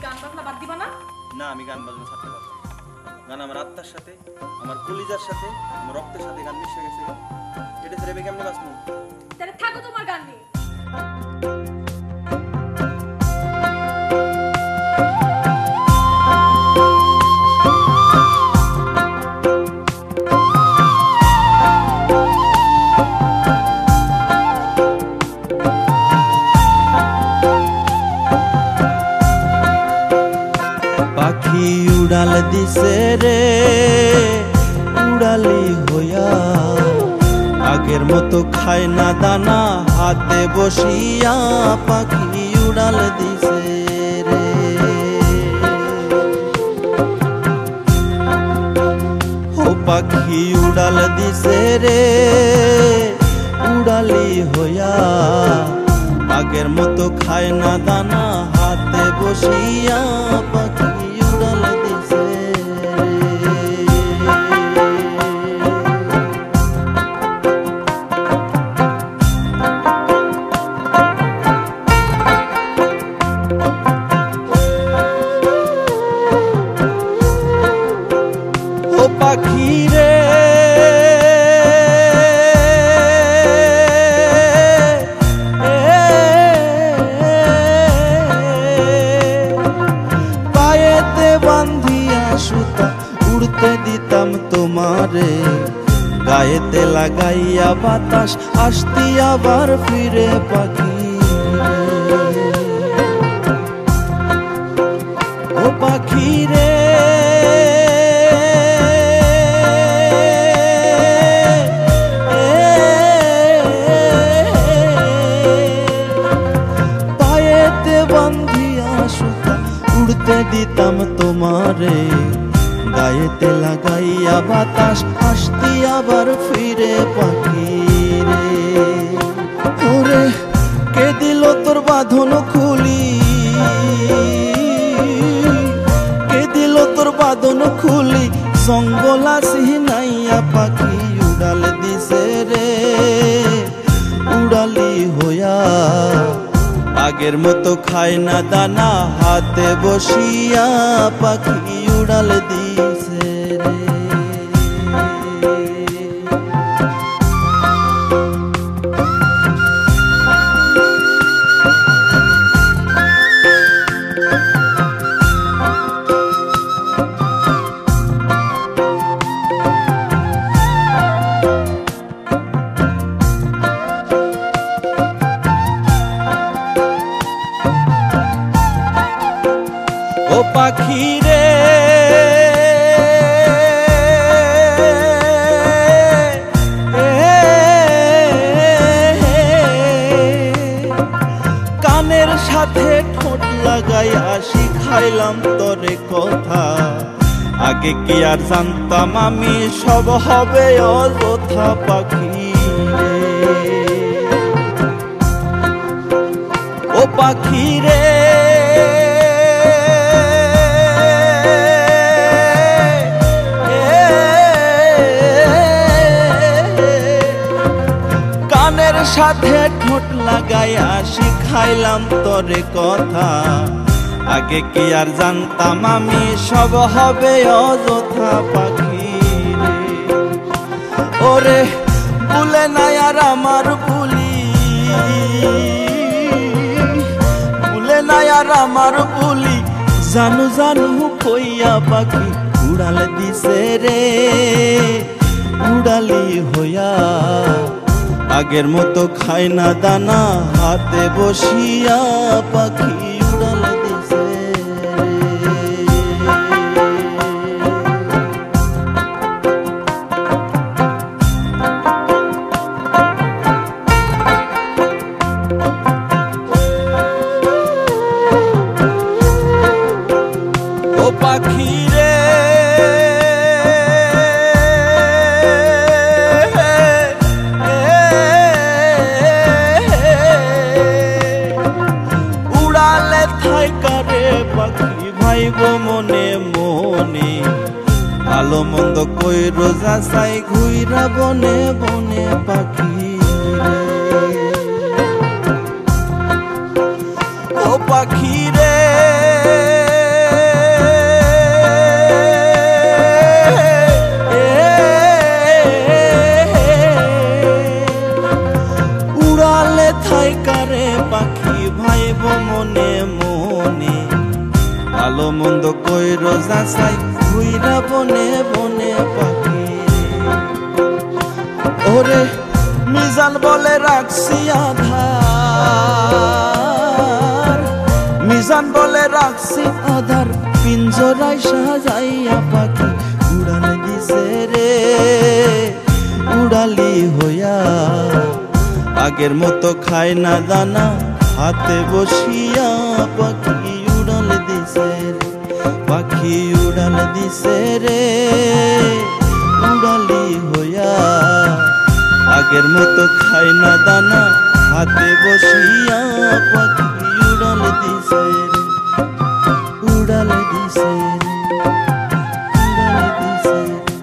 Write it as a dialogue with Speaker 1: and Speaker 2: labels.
Speaker 1: গান বাজনা বাদ দিবা না?
Speaker 2: না, আমি গান বাজনা ছাড়তে পারবো না। গান আমার আত্মার সাথে, আমার কলিজার সাথে, আমার রক্তের সাথে গান মিশে গেছে। এটা ছেড়ে আমি কেমনে বাঁচবো?
Speaker 1: তাহলে থাকো তোমার গান নিয়ে।
Speaker 3: পাখি উড়াল দিছে রে উড়ালি হইয়া, আগের মতো খায় না দানা হাতে বসিয়া। পাখি উড়াল দিছে রে, ও পাখি উড়াল দিছে রে উড়ালি হইয়া, আগের মতো খায় না দানা হাতে বসিয়া। পাখি উড়াল দিছে ও পাখি রে বান্ধিয়া সুতা উড়তে দিতাম তোমারে, গায়েতে লাগাইয়া বাতাস আসতি আবার ফিরে। পাখি ও পাখি রে পায়েতে বান্ধিয়া সুতা উড়তে দিতাম তোমারে, গায়েতে লাগাইয়া বাতাস আসতি আবার ফিরে। পাখি রে ওরে কে দিল তোর বাঁধন খুলি, কে দিল তোর বাঁধন খুলি, জঙ্গল আসি নাইয়া। পাখি উড়াল দিছে রে উড়ালি হইয়া, আগের মতো খায় না দানা হাতে বসিয়া। পাখি উড়াল দিছে রে। ও পাখি রে কানের সাথে ঠোঁট লাগাইয়া শিখাইলাম তোরে কথা, আগে কি আর জানতাম আমি সব হবে অযথা। পাখি রে ও পাখি রে কানের সাথে ঠোঁট লাগাইয়া শিখাইলাম তোরে কথা, আগে কি আর জানতাম আমি সব হবে অযথা। পাখি রে ওরে ভুলে নাই আর আমার ভুলি, ভুলে নাই আর আমার ভুলি, জানু জানু কইয়া। পাখি উড়াল দিছে রে উড়ালি হইয়া, আগের মতো খায় না দানা হাতে বসিয়া। পাখি উড়াল দিছে ও পাখি রে পাখি ভাইব মনে মনে, ভালো মন্দ কইর যাচাই ঘুইরা বনে বনে। পাখি ও পাখি রে মনে মনে ভালো মন্দ কইরো যাচাই ঘুইরা বনে বনে পাখি ওরে মিজান বলে রাখছি আধার মিজান বলে রাখছি আধার পিঞ্জরায় সাজাইয়া পাখি উড়াল দিছে রে উড়ালি হইয়া আগের মতো খায় না দানা হাতে বসিয়া পাখি উড়াল দিছে রে পাখি উড়াল দিছে রে উড়ালি হইয়া আগের মতো খায় না দানা হাতে বসিয়া পাখি উড়াল দিছে রে উড়াল দিছে রে উড়াল দিছে রে